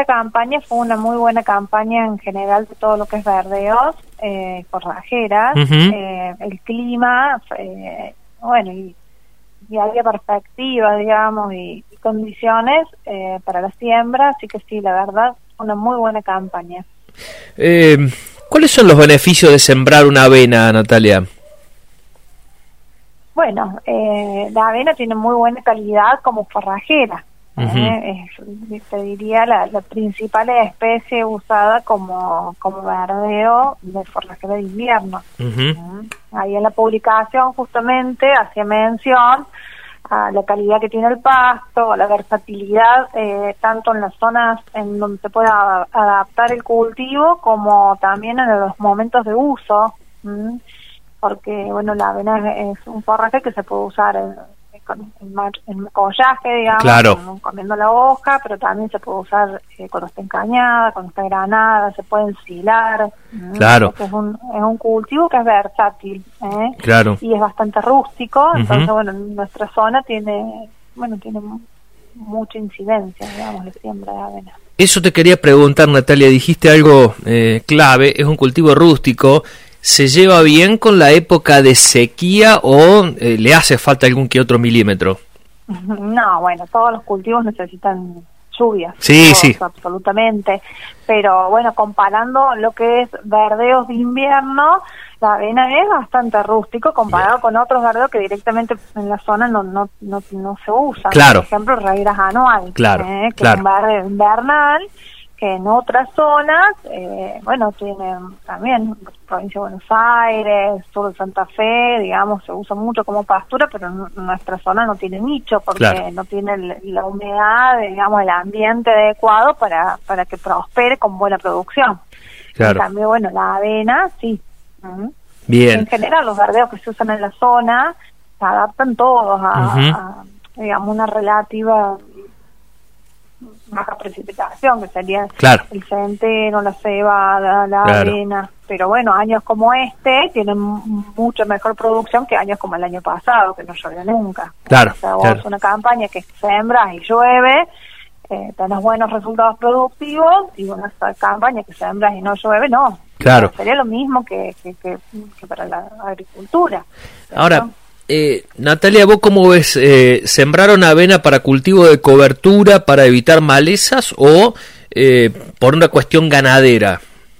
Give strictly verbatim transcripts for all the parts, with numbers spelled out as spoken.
campaña fue una muy buena campaña en general de todo lo que es verdeos, eh, forrajeras, uh-huh. eh, el clima, eh, bueno, y, y había perspectivas, digamos, y, y condiciones eh, para la siembra, así que sí, la verdad, una muy buena campaña. Eh, ¿Cuáles son los beneficios de sembrar una avena, Natalia? Bueno, eh, la avena tiene muy buena calidad como forrajera. Uh-huh. Eh, es, te diría la, la principal especie usada como, como verdeo de forrajera de invierno. Uh-huh. ¿Eh? Ahí en la publicación justamente hacía mención a la calidad que tiene el pasto, a la versatilidad eh, tanto en las zonas en donde se puede a, adaptar el cultivo como también en los momentos de uso. ¿Mm? Porque, bueno, la avena es, es un forraje que se puede usar en, en, en collaje, digamos, claro. con, comiendo la hoja, pero también se puede usar eh, cuando está encañada, cuando está granada, se puede ensilar. Claro. Es un, es un cultivo que es versátil, ¿eh? Claro. Y es bastante rústico, Uh-huh. entonces, bueno, nuestra zona tiene, bueno, tiene mucha incidencia, digamos, la siembra de avena. Eso te quería preguntar, Natalia, dijiste algo eh, clave, es un cultivo rústico. ¿Se lleva bien con la época de sequía o eh, le hace falta algún que otro milímetro? No, bueno, todos los cultivos necesitan lluvias. Sí, todos, sí. Absolutamente. Pero bueno, comparando lo que es verdeos de invierno, la avena es bastante rústico comparado bien. Con otros verdeos que directamente en la zona no no no, no se usan. Claro. Por ejemplo, Reiras anual, claro, eh, que claro. es un verdeo invernal, que en otras zonas, eh, bueno, tienen también provincia de Buenos Aires, sur de Santa Fe, digamos, se usa mucho como pastura, pero en nuestra zona no tiene nicho, porque claro. no tiene la humedad, digamos, el ambiente adecuado para, para que prospere con buena producción. Claro. En cambio, bueno, la avena, sí. ¿Mm? Bien. En general, los verdeos que se usan en la zona se adaptan todos a, uh-huh. a digamos, una relativa baja precipitación, que sería claro. el centeno, la cebada, la claro. avena, pero bueno, años como este tienen mucha mejor producción que años como el año pasado, que no llovió nunca. Claro, o sea, vos claro. una campaña que sembras y llueve, eh, tenés buenos resultados productivos, y una campaña que sembras y no llueve, no. Claro. O sea, sería lo mismo que, que, que, que para la agricultura. ¿Cierto? Ahora, Eh, Natalia, ¿vos cómo ves? Eh, ¿Sembraron avena para cultivo de cobertura, para evitar malezas o eh, por una cuestión ganadera?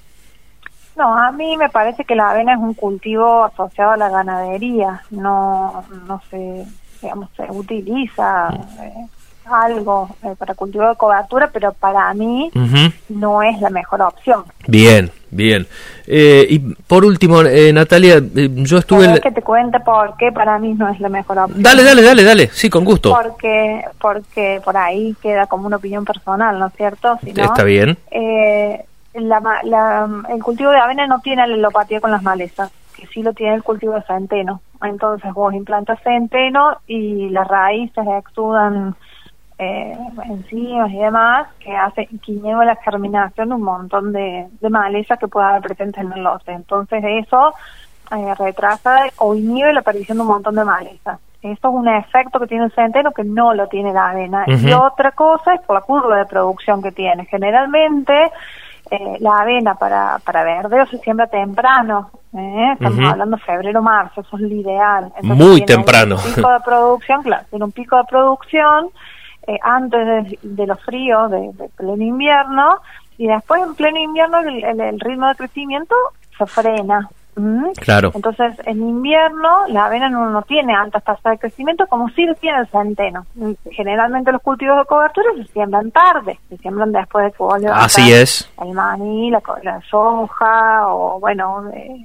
No, a mí me parece que la avena es un cultivo asociado a la ganadería, no no se, digamos, se utiliza eh, algo eh, para cultivo de cobertura, pero para mí uh-huh. no es la mejor opción. Bien, bien. Eh, y por último, eh, Natalia, eh, yo estuve... ¿Querés que te cuente por qué para mí no es la mejor opción? Dale, dale, dale, dale, sí, con gusto. Porque porque por ahí queda como una opinión personal, ¿no es cierto? Si no, está bien. Eh, la, la, el cultivo de avena no tiene alelopatía con las malezas, que sí lo tiene el cultivo de centeno. Entonces vos implantas centeno y las raíces exudan Eh, enzimas y demás, que hace que inhibe la germinación de un montón de, de malezas que puede haber presentes en el lote. Entonces eso eh, retrasa o inhibe la aparición de un montón de malezas. Esto es un efecto que tiene el centeno que no lo tiene la avena. Uh-huh. Y otra cosa es por la curva de producción que tiene. Generalmente eh, la avena para, para verdeo se siembra temprano. ¿eh? Estamos uh-huh. hablando de febrero, marzo, eso es lo ideal. Entonces, muy tiene temprano. Un pico de producción, claro, tiene un pico de producción Eh, antes de, de los fríos de, de pleno invierno, y después en pleno invierno el, el, el ritmo de crecimiento se frena. ¿Mm? Claro. Entonces en invierno la avena no, no tiene altas tasas de crecimiento como sí lo tiene el centeno. Generalmente los cultivos de cobertura se siembran tarde, se siembran después de que vos levantás así es. el maní, la, la soja, o bueno... Eh,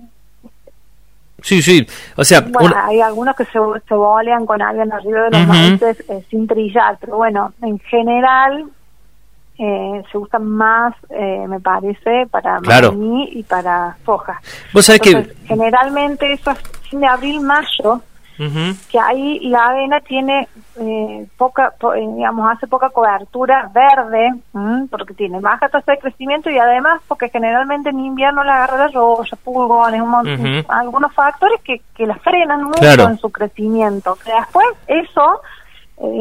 Sí, sí, o sea... Bueno, una... hay algunos que se, se bolean con alguien arriba de los uh-huh. maíces eh, sin trillar, pero bueno, en general eh, se usan más, eh, me parece, para claro. maní y para soja. ¿Vos sabés Entonces, que... generalmente eso es fin de abril, mayo, uh-huh. que ahí la avena tiene eh, poca, po, eh, digamos, hace poca cobertura verde, ¿m? porque tiene baja tasa de crecimiento y además porque generalmente en invierno la agarra la roya, pulgones, un montón, uh-huh. algunos factores que, que la frenan mucho claro. en su crecimiento. Que después eso, eh, digamos,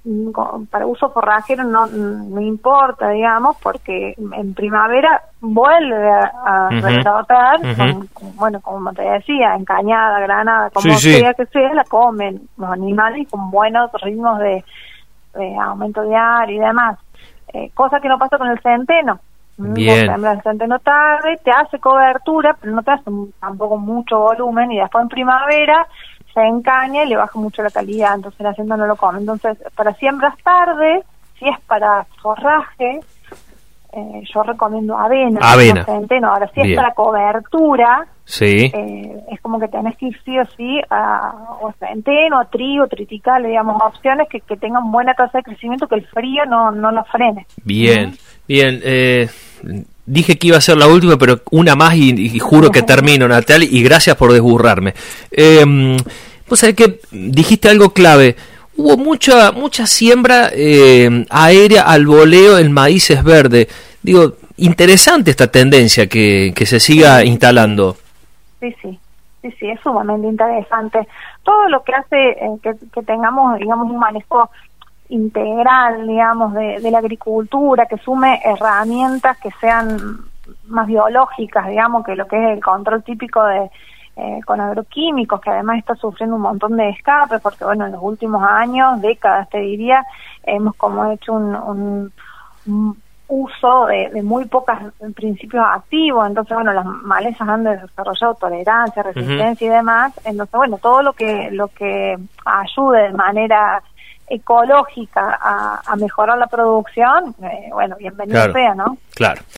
para uso forrajero no, no importa, digamos, porque en primavera vuelve a, a uh-huh. rebrotar, uh-huh. con, con, bueno, como te decía, en cañada, granada, como sí, sea sí. que sea, la comen los animales con buenos ritmos de, de aumento diario y demás. Eh, cosa que no pasa con el centeno. Bien. El centeno tarde, te hace cobertura, pero no te hace tampoco mucho volumen, y después en primavera se encaña y le baja mucho la calidad, entonces la gente no lo come. Entonces, para siembras tarde, si es para forraje, eh, yo recomiendo avena. Avena. No centeno. Ahora, si Bien. es para cobertura, sí. eh, es como que tenés que ir sí o sí a o centeno, a trigo, triticale, digamos, opciones que, que tengan buena tasa de crecimiento, que el frío no, no lo frene. Bien, ¿sí? Bien. Eh, dije que iba a ser la última, pero una más y, y juro que termino, Natalia, y gracias por desburrarme. Eh, vos sabés que dijiste algo clave. Hubo mucha mucha siembra eh, aérea al voleo en maíces verdes. Digo, interesante esta tendencia que, que se siga instalando. Sí, sí, sí, sí, es sumamente interesante. Todo lo que hace eh, que, que tengamos, digamos, un manejo integral, digamos, de, de la agricultura, que sume herramientas que sean más biológicas, digamos, que lo que es el control típico de eh, con agroquímicos, que además está sufriendo un montón de escapes, porque bueno, en los últimos años, décadas te diría, hemos como hecho un, un, un uso de, de muy pocos principios activos, entonces bueno, las malezas han desarrollado tolerancia, resistencia uh-huh. y demás, entonces bueno, todo lo que lo que ayude de manera ecológica a, a mejorar la producción, eh, bueno, bienvenido claro, sea, ¿no? Claro.